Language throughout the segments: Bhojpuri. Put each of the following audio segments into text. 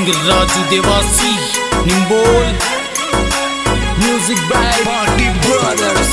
Raju Devasi Nimbol music by party brothers.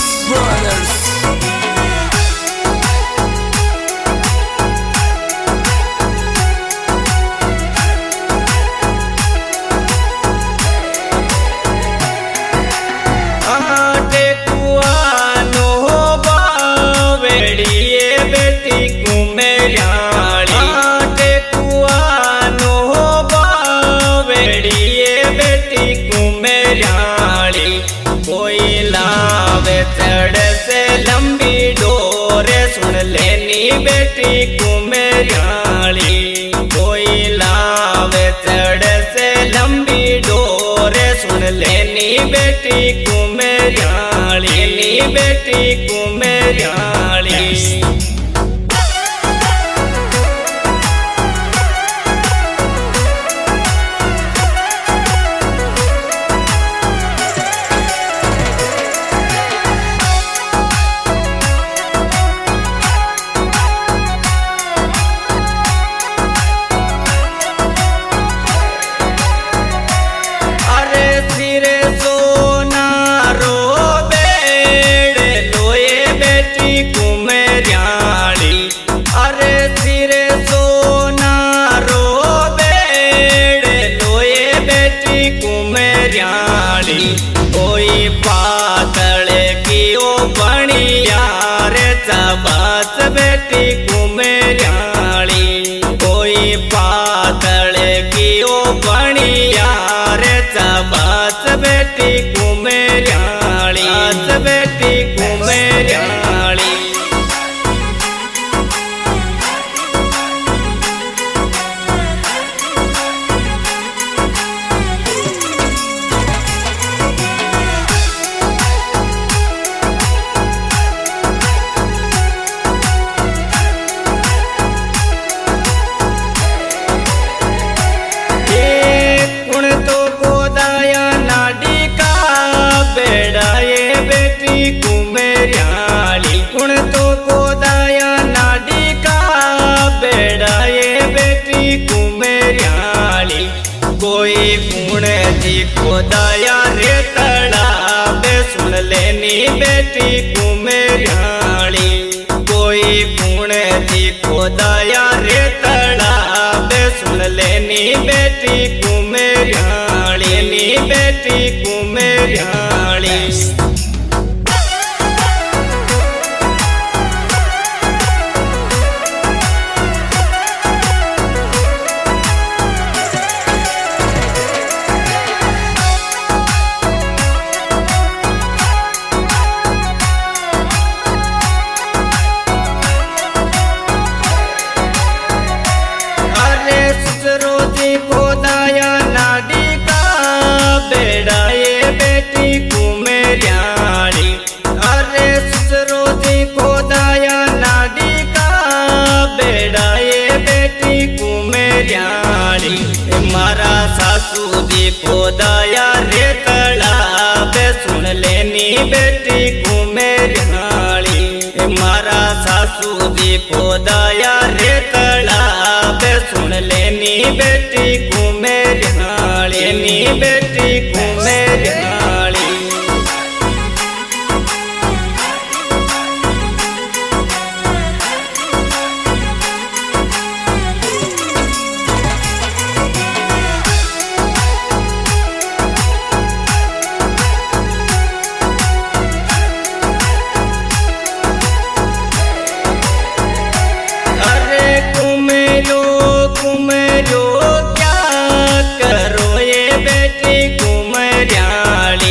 लंबी डोरे सुन लेनी बेटी कुमेरियाली, कोई लावे चढ़ से लंबी डोरे सुन लेनी बेटी कुमेरियाली, बेटी कुमेरियाली। कोई पातल की ओ बनिया रे चबास बेटी कुमेरियाली, कोई पातल की ओ बनिया रे चबास बेटी कुमेरियाली, बेटी कुमेरियाली। कुमेरियाली कुण तो गोदाया नाडी का बेड़ा ये बेटी कुमेरियाली, कोई कुण जी गोदाया रे तड़ावे सुन लेनी बेटी कुमेरियाली, कोई कुण जी गोदाया रे तड़ावे सुन लेनी बेटी कुमेरियाली, बेटी कुमेरियाली। गोदाया नाडी का बेड़ा ये बेटी कुमेरियाली, अरे सरोजी गोदाया नाडी का बेड़ा ये बेटी कुमेरियाली, मारा सासू जी गोदाया रे तड़ावे सुन लेनी बेटी कुमेरियाली, मारा सासू जी गोदाया रे तड़ावे सुन लेनी बेटी कुमेरियाली, बेटी कुमेरियाली। अरे कुमेरो कुमेरो क्या करो ये बेटी कुमेरियाली,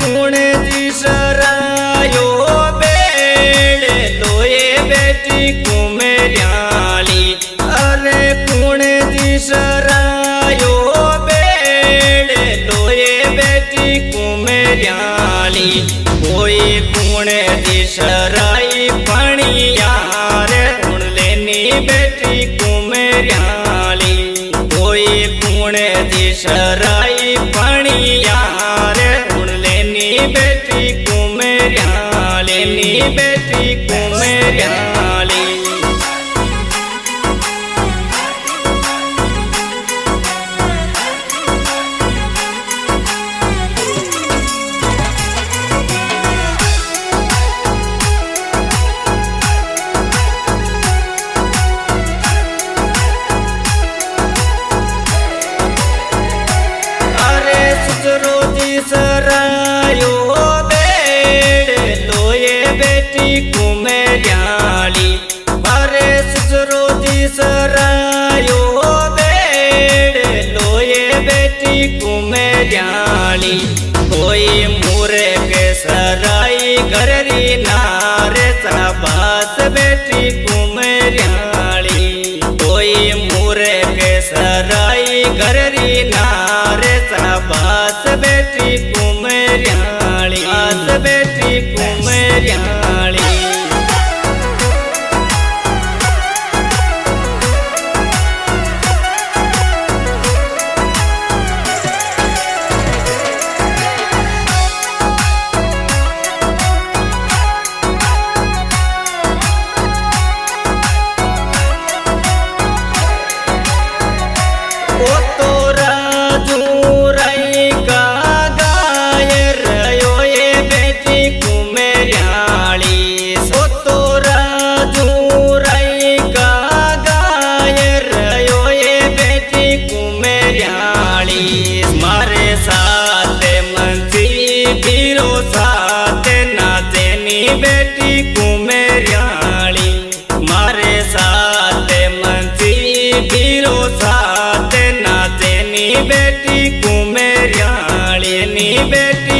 कुणे जी सरायो बेड़ लोए बेटी कुमेरियाली। अरे कुणे जी सरायो बेड़ लोए बेटी कुमेरियाली। कोई कुणे जी सराई पणिया रे हुण लेनी बेटी कुमेरियाली। कोई कुणे जी सराई पणिया रे हुण लेनी बेटी कुमेरियाली। लेनी बेटी कुमेरियाली। सरायो बेड़ लोए बेटी कुमेरियाली। अरे ससुरो जी सरायो बेड़ लोए बेटी कुमेरियाली। कोई मुरे के सराई घररी नारे शाबाश बेटी कुमेरियाली। कोई मुरे के सराई घररी नारे शाबाश बेटी कुमेरियाली। आस बेटी कुमेरियाली। ओ तो राजू रई का गायर यो ये बेटी कुमेरियाली। ओ तो राजू रई का गायर यो ये बेटी कुमेरियाली। मारे साथ मंसी बीरो साथ नाचेनी बेटी कुमेरियाली। मारे साथ मंसी बीरो साथ नाचेनी बेटी कुमेरियाली। नी बेटी